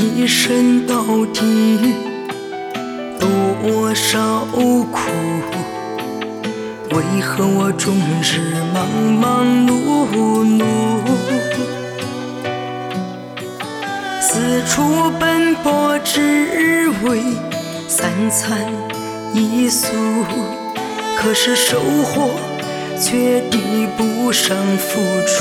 一生到底多少苦？为何我终日忙忙碌碌，四处奔波，只为三餐一宿？可是收获却抵不上付出。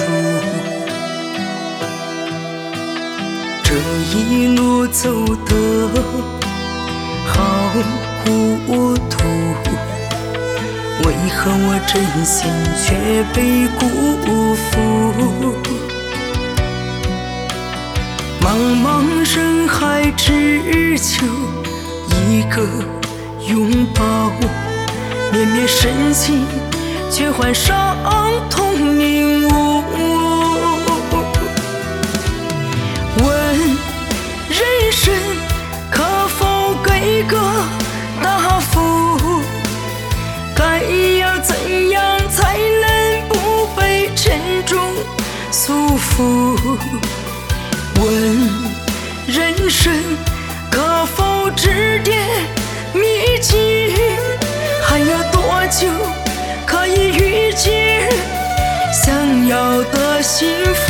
这一路走得好糊涂，为何我真心却被辜负？茫茫人海，只求一个拥抱，绵绵深情却换伤痛领悟。问人生可否给个答复？该要怎样才能不被沉重束缚？问人生可否指点迷津？还要多久可以遇见想要的幸福？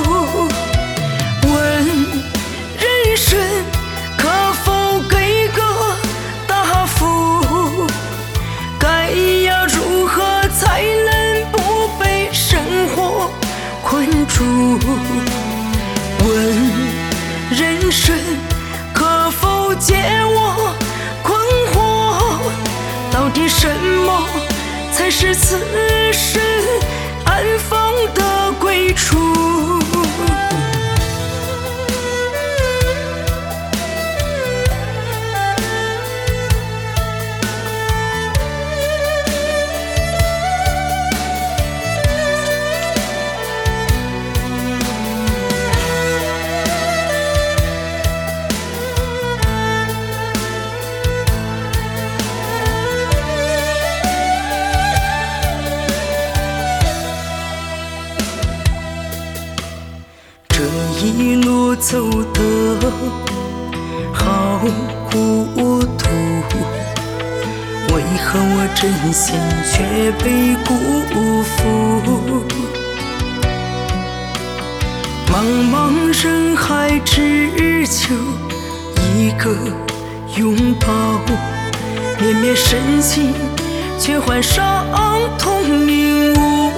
问人生可否给个答复？该要如何才能不被生活困住？问人生可否解我困惑？到底什么才是此生安放的归处？一路走得好糊涂，为何我真心却被辜负？茫茫人海，只求一个拥抱，绵绵深情却换伤痛领悟。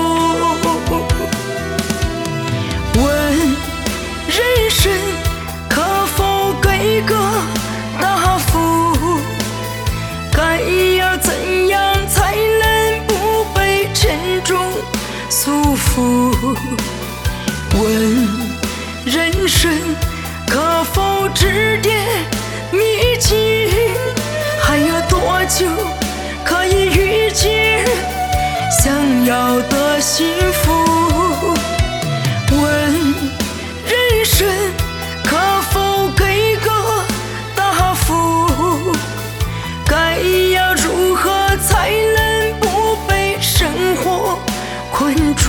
问人生可否给个答复？该要怎样才能不被沉重束缚？问人生可否指点迷津？还要多久可以遇见想要的幸福？问人生可否给个答复？该要如何才能不被生活困住？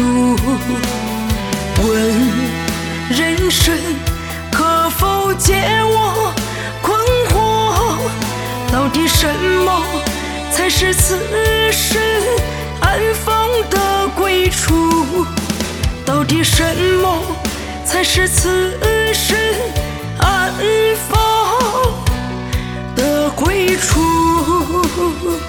问人生可否解我困惑？到底什么才是此生安放的归处？到底什么才是此生安放的归处？